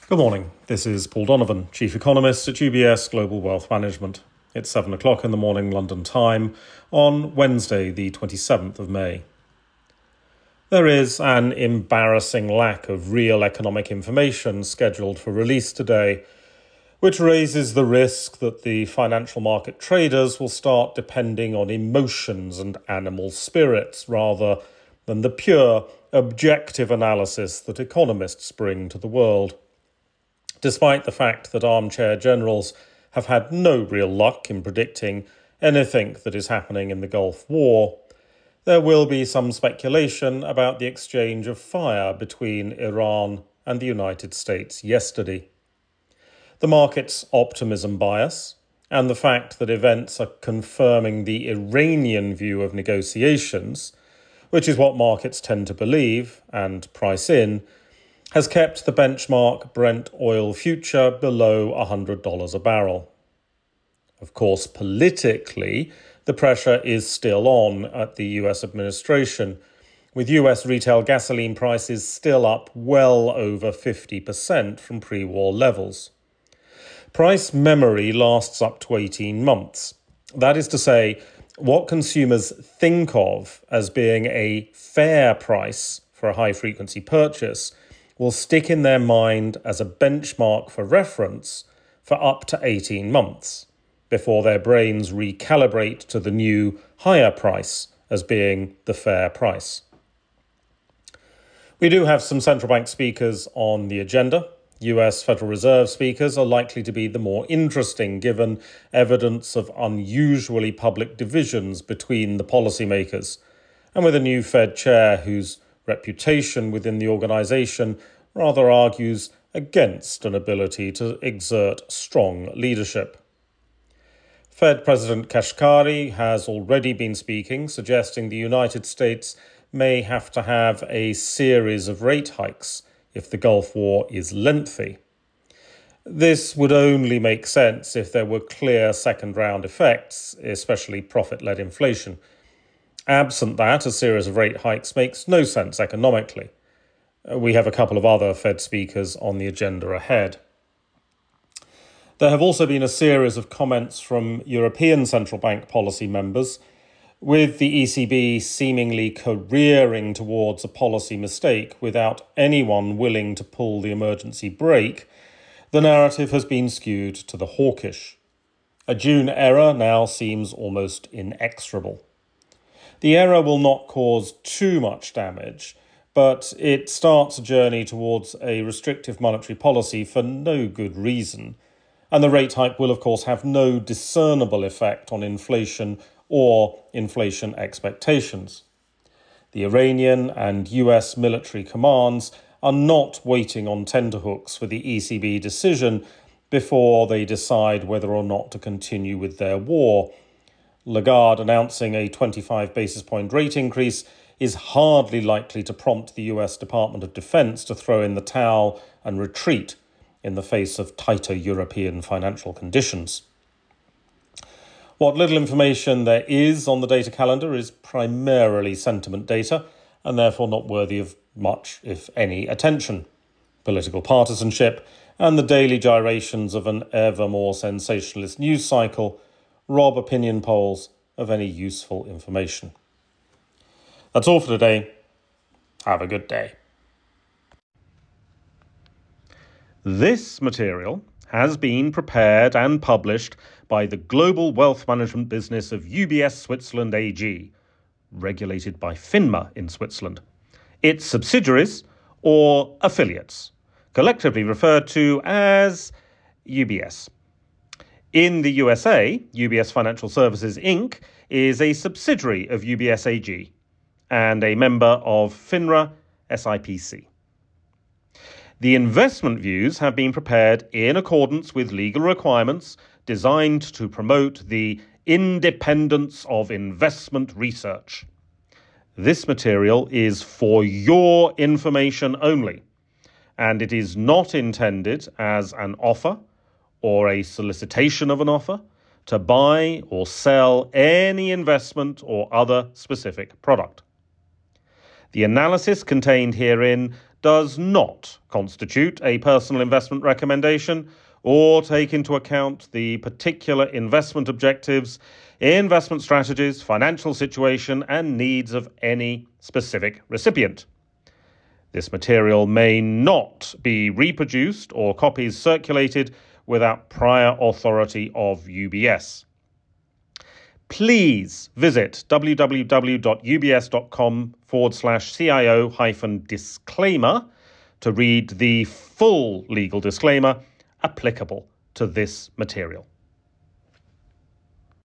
Good morning. This is Paul Donovan, Chief Economist at UBS Global Wealth Management. It's 7 o'clock in the morning London time on Wednesday, the 27th of May. There is an embarrassing lack of real economic information scheduled for release today, which raises the risk that the financial market traders will start depending on emotions and animal spirits rather than the pure, objective analysis that economists bring to the world. Despite the fact that armchair generals have had no real luck in predicting anything that is happening in the Gulf War, there will be some speculation about the exchange of fire between Iran and the United States yesterday. The market's optimism bias and the fact that events are confirming the Iranian view of negotiations, which is what markets tend to believe and price in, has kept the benchmark Brent oil future below $100 a barrel. Of course, politically, the pressure is still on at the US administration, with US retail gasoline prices still up well over 50% from pre-war levels. Price memory lasts up to 18 months. That is to say, what consumers think of as being a fair price for a high-frequency purchase will stick in their mind as a benchmark for reference for up to 18 months before their brains recalibrate to the new higher price as being the fair price. We do have some central bank speakers on the agenda. US Federal Reserve speakers are likely to be the more interesting given evidence of unusually public divisions between the policymakers, and with a new Fed chair whose reputation within the organisation rather argues against an ability to exert strong leadership. Fed President Kashkari has already been speaking, suggesting the United States may have to have a series of rate hikes if the Gulf War is lengthy. This would only make sense if there were clear second-round effects, especially profit-led inflation. Absent that, a series of rate hikes makes no sense economically. We have a couple of other Fed speakers on the agenda ahead. There have also been a series of comments from European central bank policy members, with the ECB seemingly careering towards a policy mistake without anyone willing to pull the emergency brake. The narrative has been skewed to the hawkish. A June error now seems almost inexorable. The error will not cause too much damage, but it starts a journey towards a restrictive monetary policy for no good reason, and the rate hike will of course have no discernible effect on inflation or inflation expectations. The Iranian and US military commands are not waiting on tenterhooks for the ECB decision before they decide whether or not to continue with their war. Lagarde announcing a 25 basis point rate increase is hardly likely to prompt the US Department of Defense to throw in the towel and retreat in the face of tighter European financial conditions. What little information there is on the data calendar is primarily sentiment data, and therefore not worthy of much, if any, attention. Political partisanship and the daily gyrations of an ever more sensationalist news cycle rob opinion polls of any useful information. That's all for today. Have a good day. This material has been prepared and published by the global wealth management business of UBS Switzerland AG, regulated by FINMA in Switzerland. Its subsidiaries or affiliates, collectively referred to as UBS. In the USA, UBS Financial Services Inc. is a subsidiary of UBS AG and a member of FINRA SIPC. The investment views have been prepared in accordance with legal requirements designed to promote the independence of investment research. This material is for your information only, and it is not intended as an offer or a solicitation of an offer to buy or sell any investment or other specific product. The analysis contained herein does not constitute a personal investment recommendation or take into account the particular investment objectives, investment strategies, financial situation, and needs of any specific recipient. This material may not be reproduced or copies circulated without prior authority of UBS. Please visit www.ubs.com/CIO-disclaimer to read the full legal disclaimer applicable to this material.